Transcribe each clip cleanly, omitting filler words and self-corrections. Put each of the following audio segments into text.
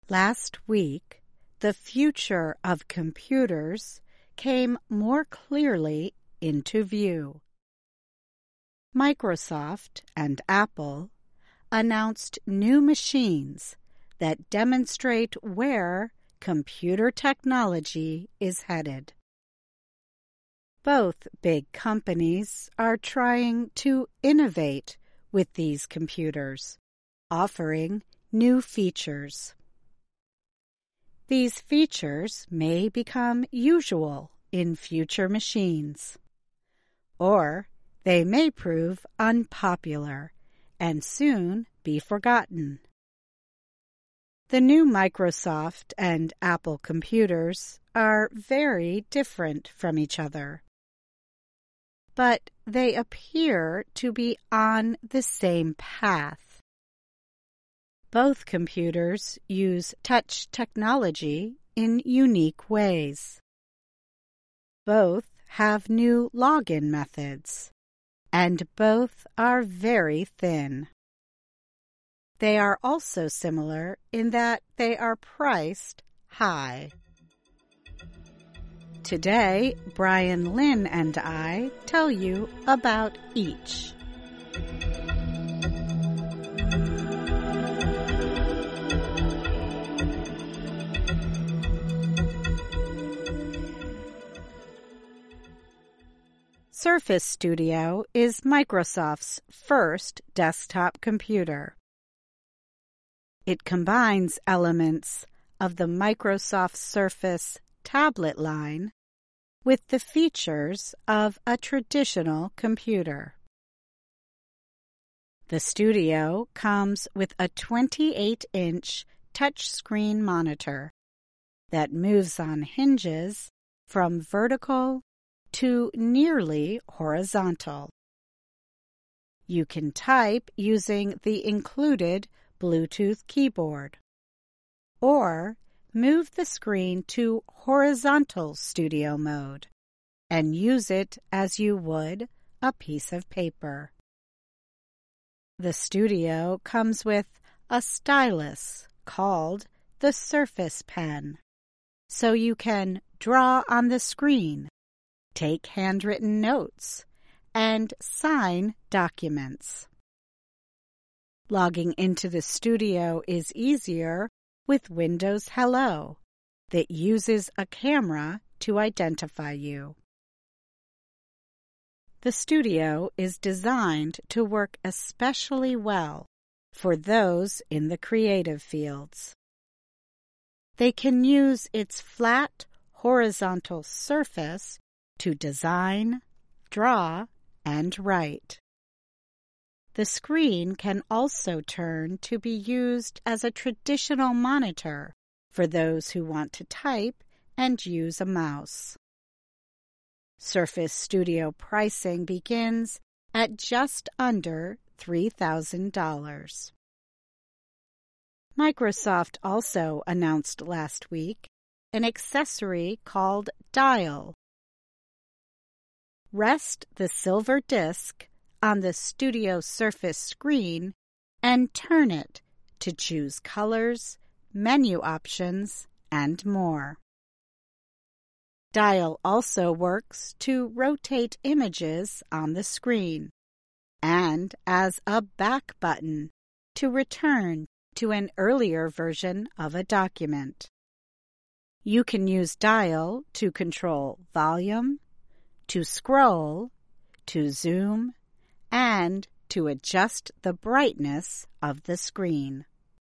Last week, the future of computers came more clearly into view. Microsoft and Apple announced new machines that demonstrate where computer technology is headed. Both big companies are trying to innovate with these computers, offering new features. These features may become usual in future machines, or they may prove unpopular and soon be forgotten. The new Microsoft and Apple computers are very different from each other, but they appear to be on the same path. Both computers use touch technology in unique ways. Both have new login methods, and both are very thin. They are also similar in that they are priced high. Today, Brian Lynn and I tell you about each. Surface Studio is Microsoft's first desktop computer. It combines elements of the Microsoft Surface tablet line with the features of a traditional computer. The Studio comes with a 28-inch touchscreen monitor that moves on hinges from vertical to nearly horizontal. You can type using the included Bluetooth keyboard, or move the screen to horizontal studio mode and use it as you would a piece of paper. The Studio comes with a stylus called the Surface Pen, so you can draw on the screen, take handwritten notes, and sign documents. Logging into the Studio is easier with Windows Hello that uses a camera to identify you. The Studio is designed to work especially well for those in the creative fields. They can use its flat, horizontal surface to design, draw, and write. The screen can also turn to be used as a traditional monitor for those who want to type and use a mouse. Surface Studio pricing begins at just under $3,000. Microsoft also announced last week an accessory called Dial. Rest the silver disc on the Studio Surface screen and turn it to choose colors, menu options, and more. Dial also works to rotate images on the screen and as a back button to return to an earlier version of a document. You can use Dial to control volume, to scroll, to zoom, and to adjust the brightness of the screen.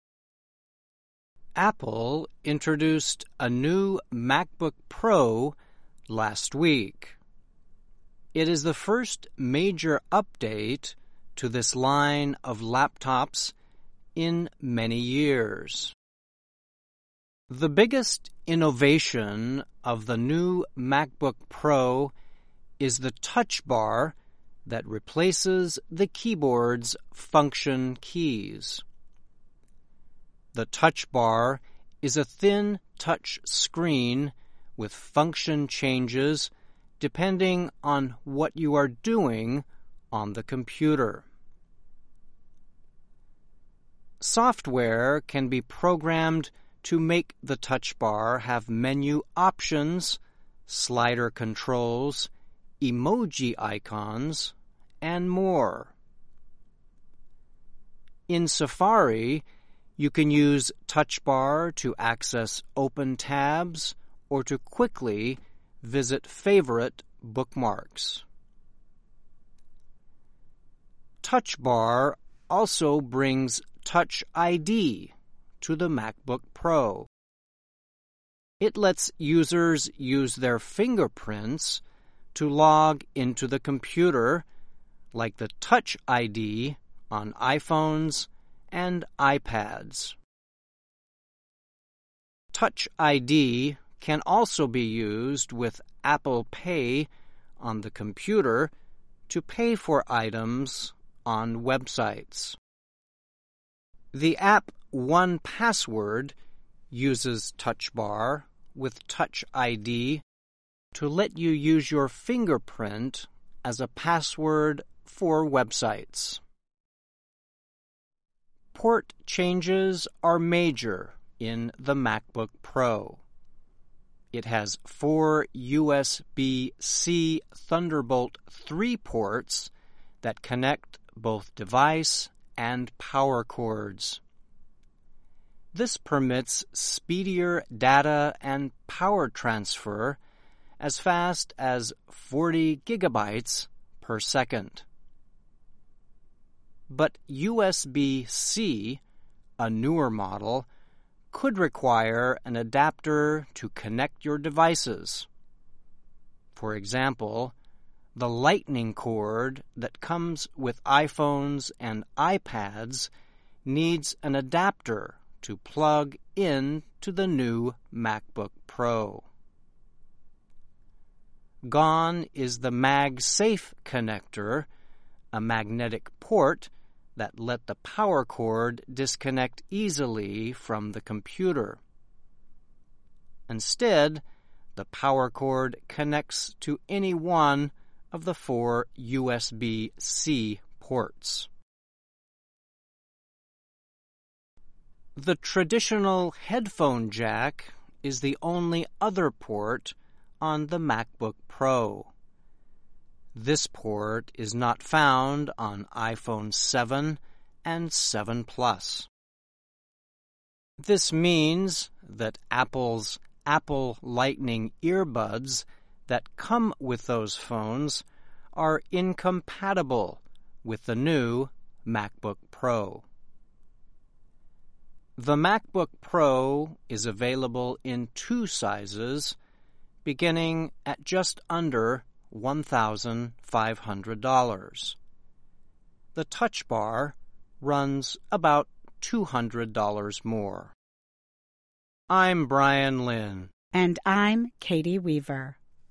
Apple introduced a new MacBook Pro last week. It is the first major update to this line of laptops in many years. The biggest innovation of the new MacBook Pro is the Touch Bar that replaces the keyboard's function keys. The Touch Bar is a thin touch screen with function changes depending on what you are doing on the computer. Software can be programmed to make the touch bar have menu options, slider controls, emoji icons, and more. In Safari, you can use Touch Bar to access open tabs or to quickly visit favorite bookmarks. Touch Bar also brings Touch ID to the MacBook Pro. It lets users use their fingerprints to log into the computer, like the Touch ID on iPhones and iPads. Touch ID can also be used with Apple Pay on the computer to pay for items on websites. The app 1Password uses Touch Bar with Touch ID to let you use your fingerprint as a password for websites. Port changes are major in the MacBook Pro. It has 4 USB-C Thunderbolt 3 ports that connect both device and power cords. This permits speedier data and power transfer as fast as 40 gigabytes per second. But USB-C, a newer model, could require an adapter to connect your devices. For example, the Lightning cord that comes with iPhones and iPads needs an adapter to plug in to the new MacBook Pro. Gone is the MagSafe connector, a magnetic port that let the power cord disconnect easily from the computer. Instead, the power cord connects to any one of the 4 USB-C ports. The traditional headphone jack is the only other port on the MacBook Pro. This port is not found on iPhone 7 and 7 Plus. This means that Apple's Apple Lightning earbuds that come with those phones are incompatible with the new MacBook Pro. The MacBook Pro is available in 2 sizes, beginning at just under $1,500. The Touch Bar runs about $200 more. I'm Brian Lynn. And I'm Katie Weaver.